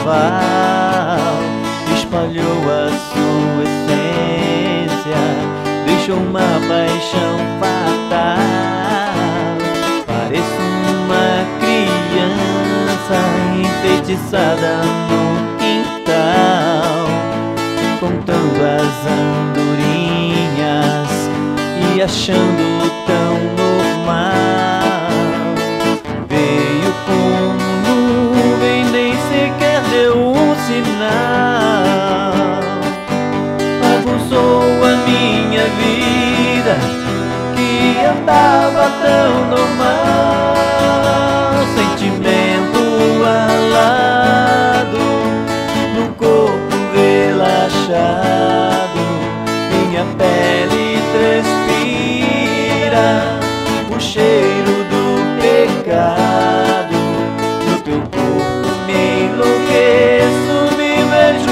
carnaval espalhou a sua essência, deixou uma paixão fatal. Pareço uma criança enfeitiçada no quintal, contando as andorinhas e achando tão normal. Veio como nuvem, nem sequer deu um sinal. Bagunçou a minha vida, que andava tão normal. Sentimento alado, no corpo relaxado, minha pele transpira o cheiro do pecado. No teu corpo me enlouqueço, me vejo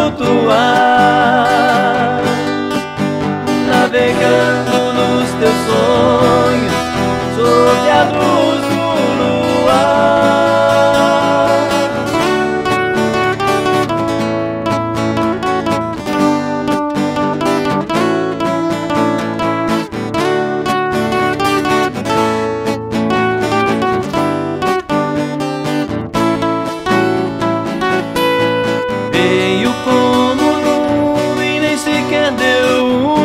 flutuar, navegando nos teus sonhos, sob a luz do luar. Veio como nuvem, nem sequer deu um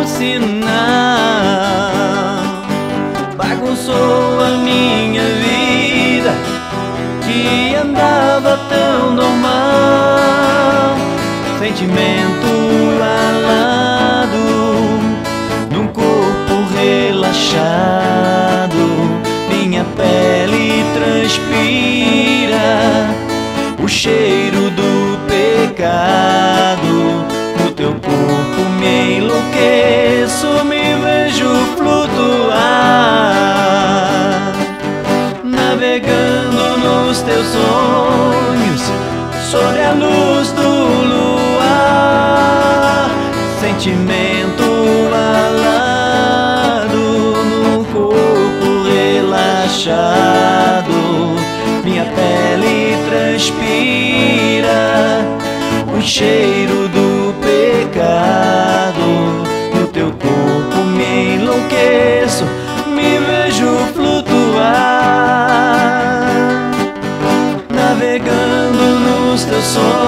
sinal. Bagunçou a minha vida, que andava tão normal. Sentimento alado, num corpo relaxado, minha pele transpira o cheiro do pecado. No teu corpo me enlouqueço, me vejo flutuar, navegando nos teus sonhos, sobre a luz do luar. Sentimento alado, no corpo relaxado, minha pele transpira o cheiro do pecado. No teu corpo me enlouqueço, me vejo flutuar, navegando nos teus sonhos,